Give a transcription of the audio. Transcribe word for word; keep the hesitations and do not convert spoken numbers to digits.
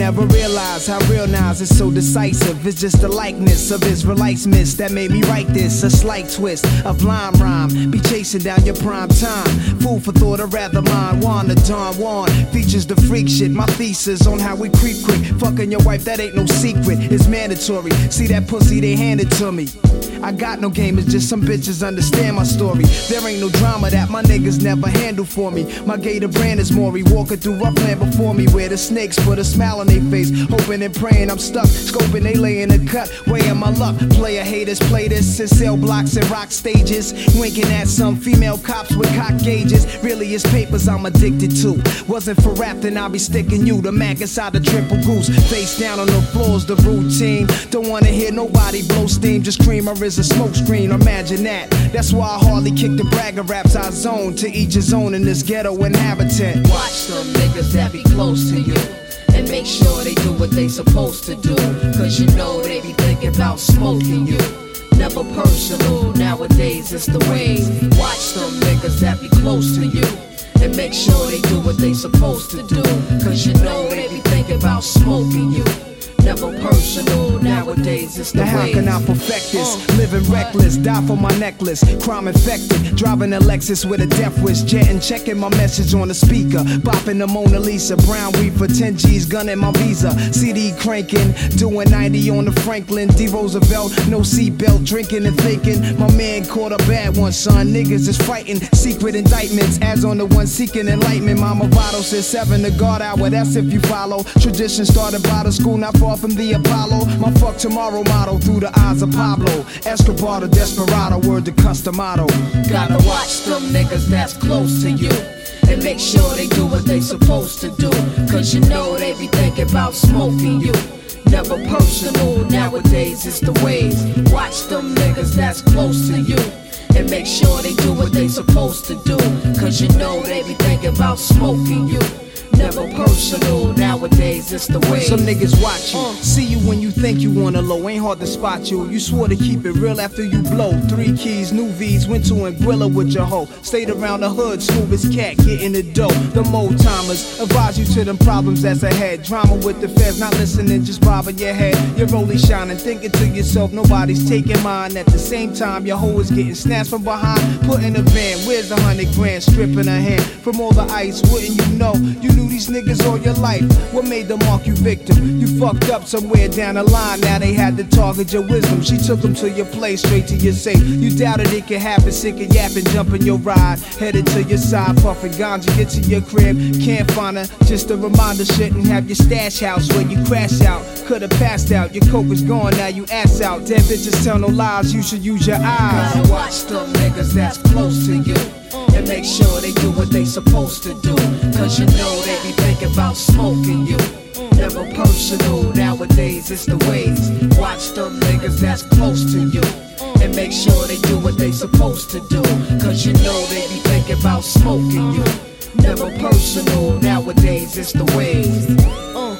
never realized how real Nas is so decisive. It's just the likeness of Israelites miss that made me write this. A slight twist of lime rhyme, be chasing down your prime time. Fool for thought, or rather mine. Juan the Don Juan features the freak shit. My thesis on how we creep quick. Fucking your wife, that ain't no secret. It's mandatory. See that pussy, they handed to me. I got no game, it's just some bitches understand my story. There ain't no drama that my niggas never handle for me. My gator brand is Maury, walking through rough land before me, where the snakes put a smile on their face, hoping and praying I'm stuck, scoping they lay in the cut, weighing my luck. Player haters play this in cell blocks and rock stages, winking at some female cops with cock gauges. Really it's papers I'm addicted to. Wasn't for rap, then I'll be sticking you. The Mac inside the triple goose, face down on the floor's the routine. Don't wanna hear nobody blow steam, just cream or is a smoke screen, imagine that. That's why I hardly kick the bragger raps. I zone to each his own in this ghetto inhabitant. Watch them niggas that be close to you, and make sure they do what they supposed to do, cause you know they be thinking about smoking you. Never personal, nowadays it's the ways. Watch them niggas that be close to you, and make sure they do what they supposed to do, cause you know they be thinking about smoking you. Never personal, nowadays it's the now how ways. can I perfect this? Uh, Living reckless, die for my necklace. Crime infected, driving a Lexus with a death wish. Jetting, checking my message on the speaker. Bopping the Mona Lisa, brown weed for ten G's, gunning my visa. C D cranking, doing ninety on the Franklin D. Roosevelt. No seatbelt, drinking and thinking. My man caught a bad one, son. Niggas is fighting, secret indictments. As on the one seeking enlightenment. Mama Votto said seven to guard hour, that's if you follow. Tradition started by the school, not far from the Apollo. My fuck tomorrow motto through the eyes of Pablo Escobar, the desperado, word to Customato. Gotta watch them niggas that's close to you, and make sure they do what they supposed to do, cause you know they be thinking about smoking you. Never personal, nowadays it's the ways. Watch them niggas that's close to you, and make sure they do what they supposed to do, cause you know they be thinking about smoking you. Never personal, nowadays it's the way. Some niggas watch you, uh. see you when you think you wanna low. Ain't hard to spot you. You swore to keep it real after you blow. Three keys, new V's, went to Anguilla with your hoe. Stayed around the hood, smooth as cat, getting the dough. The mo timers advise you to them problems that's ahead. Drama with the feds, not listening, just bobbing your head. You're only shining, thinking to yourself, nobody's taking mine. At the same time, your hoe is getting snatched from behind. Put in a van, where's the hundred grand? Stripping her hand from all the ice, wouldn't you know? You knew these niggas all your life. What made them mark you victim? You fucked up somewhere down the line. Now they had to target your wisdom. She took them to your place, straight to your safe. You doubted it could happen, sick of yapping, jumping your ride. Headed to your side, puffing ganja, get to your crib. Can't find her, just a reminder. Shouldn't have your stash house where you crash out. Could've passed out, your coke is gone, now you ass out. Dead bitches tell no lies, you should use your eyes. Gotta watch them niggas that's close to you, and make sure they do what they supposed to do, cause you know they be thinking about smoking you. Never personal, nowadays it's the ways. Watch them niggas that's close to you, and make sure they do what they supposed to do, cause you know they be thinking about smoking you. Never personal, nowadays it's the ways. uh.